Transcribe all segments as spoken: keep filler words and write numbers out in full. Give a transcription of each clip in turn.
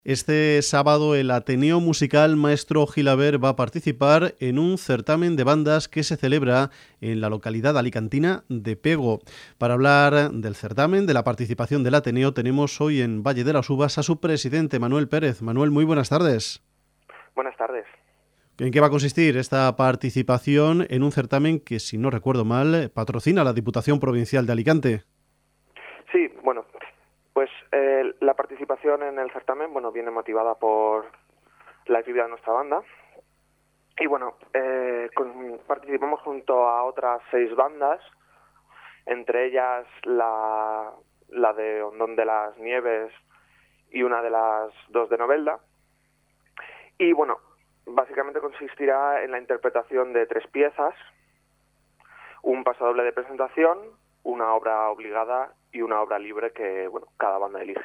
Este sábado el Ateneo Musical Maestro Gilabert va a participar en un certamen de bandas que se celebra en la localidad alicantina de Pego. Para hablar del certamen, de la participación del Ateneo, tenemos hoy en Valle de las Uvas a su presidente, Manuel Pérez. Manuel, muy buenas tardes. Buenas tardes. ¿En qué va a consistir esta participación en un certamen que, si no recuerdo mal, patrocina la Diputación Provincial de Alicante? Sí, bueno, pues eh, la participación en el certamen, bueno, viene motivada por la actividad de nuestra banda. Y bueno, eh, con, participamos junto a otras seis bandas, entre ellas la, la de Hondón de las Nieves y una de las dos de Novelda. Y bueno, básicamente consistirá en la interpretación de tres piezas, un pasodoble de presentación, una obra obligada y una obra libre que, bueno, cada banda elige.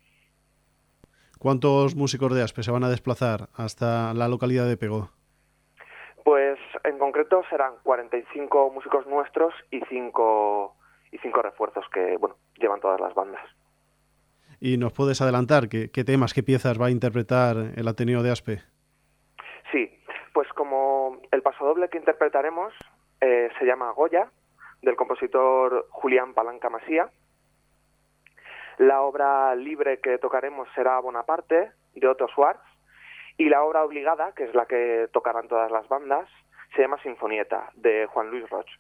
¿Cuántos músicos de Aspe se van a desplazar hasta la localidad de Pego? Pues en concreto serán cuarenta y cinco músicos nuestros y cinco y cinco refuerzos que, bueno, llevan todas las bandas. ¿Y nos puedes adelantar qué, qué temas, qué piezas va a interpretar el Ateneo de Aspe? Sí, pues como el pasodoble que interpretaremos eh, se llama Goya, del compositor Julián Palanca Masía. La obra libre que tocaremos será Bonaparte, de Otto Schwarz, y la obra obligada, que es la que tocarán todas las bandas, se llama Sinfonieta, de Juan Luis Roch.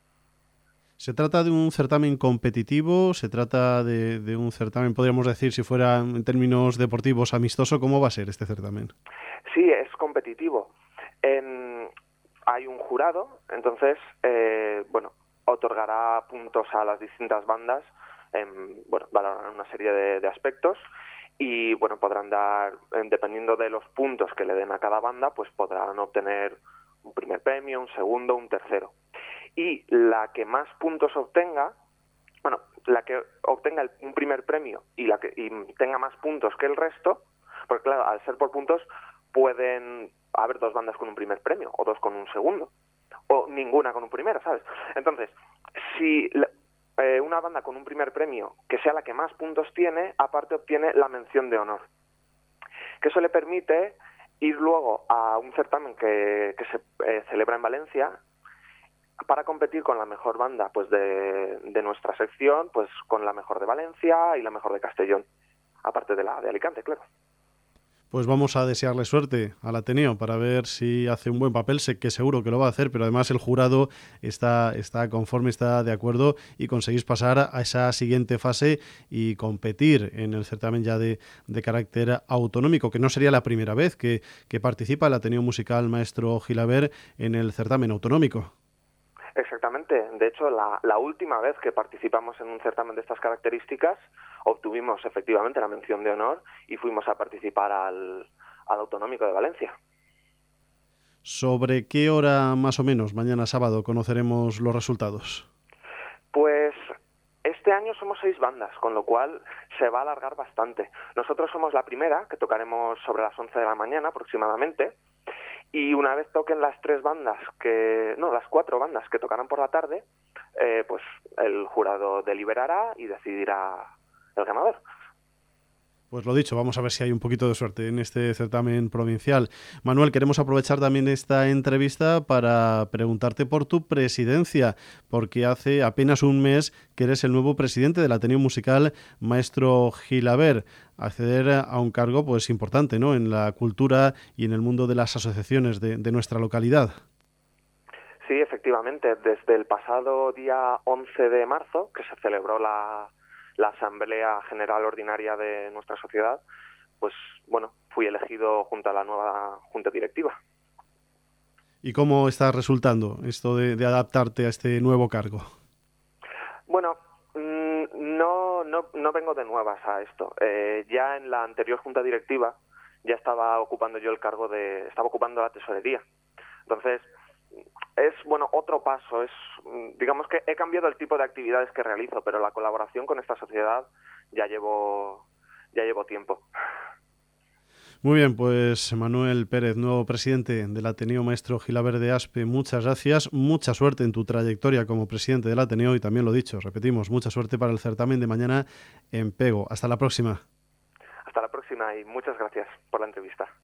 ¿Se trata de un certamen competitivo? ¿Se trata de, de un certamen, podríamos decir, si fuera en términos deportivos, amistoso? ¿Cómo va a ser este certamen? Sí, es competitivo. En, hay un jurado, entonces, eh, bueno, otorgará puntos a las distintas bandas, en, bueno, valorarán una serie de, de aspectos y, bueno, podrán dar, dependiendo de los puntos que le den a cada banda, pues podrán obtener un primer premio, un segundo, un tercero. Y la que más puntos obtenga, bueno, la que obtenga el, un primer premio y la que y tenga más puntos que el resto, porque claro, al ser por puntos pueden haber dos bandas con un primer premio o dos con un segundo o ninguna con un primero, ¿sabes? Entonces, si la, eh, una banda con un primer premio, que sea la que más puntos tiene, aparte obtiene la mención de honor, que eso le permite ir luego a un certamen que, que se eh, celebra en Valencia para competir con la mejor banda pues de, de nuestra sección, pues con la mejor de Valencia y la mejor de Castellón, aparte de la de Alicante, claro. Pues vamos a desearle suerte al Ateneo para ver si hace un buen papel. Sé que seguro que lo va a hacer, pero además el jurado está, está conforme, está de acuerdo y conseguís pasar a esa siguiente fase y competir en el certamen ya de, de carácter autonómico, que no sería la primera vez que, que participa el Ateneo Musical Maestro Gilabert en el certamen autonómico. Exactamente. De hecho, la, la última vez que participamos en un certamen de estas características, obtuvimos efectivamente la mención de honor y fuimos a participar al, al Autonómico de Valencia. ¿Sobre qué hora más o menos mañana sábado conoceremos los resultados? Pues este año somos seis bandas, con lo cual se va a alargar bastante. Nosotros somos la primera, que tocaremos sobre las once de la mañana aproximadamente. Y una vez toquen las tres bandas, que no, las cuatro bandas que tocarán por la tarde, eh, pues el jurado deliberará y decidirá el ganador. Pues lo dicho, vamos a ver si hay un poquito de suerte en este certamen provincial. Manuel, queremos aprovechar también esta entrevista para preguntarte por tu presidencia, porque hace apenas un mes que eres el nuevo presidente del Ateneo Musical Maestro Gilabert. Acceder a un cargo pues importante, ¿no?, en la cultura y en el mundo de las asociaciones de, de nuestra localidad. Sí, efectivamente. Desde el pasado día once de marzo, que se celebró la... la Asamblea General Ordinaria de nuestra sociedad, pues bueno, fui elegido junto a la nueva Junta Directiva. ¿Y cómo está resultando esto de, de adaptarte a este nuevo cargo? Bueno, no, no, no vengo de nuevas a esto. Eh, ya en la anterior Junta Directiva ya estaba ocupando yo el cargo de... estaba ocupando la tesorería. Entonces, es, bueno, otro paso. Es, digamos que he cambiado el tipo de actividades que realizo, pero la colaboración con esta sociedad ya llevo, ya llevo tiempo. Muy bien, pues Manuel Pérez, nuevo presidente del Ateneo Maestro Gilabert de Aspe, muchas gracias, mucha suerte en tu trayectoria como presidente del Ateneo y también lo dicho, repetimos, mucha suerte para el certamen de mañana en Pego. Hasta la próxima. Hasta la próxima y muchas gracias por la entrevista.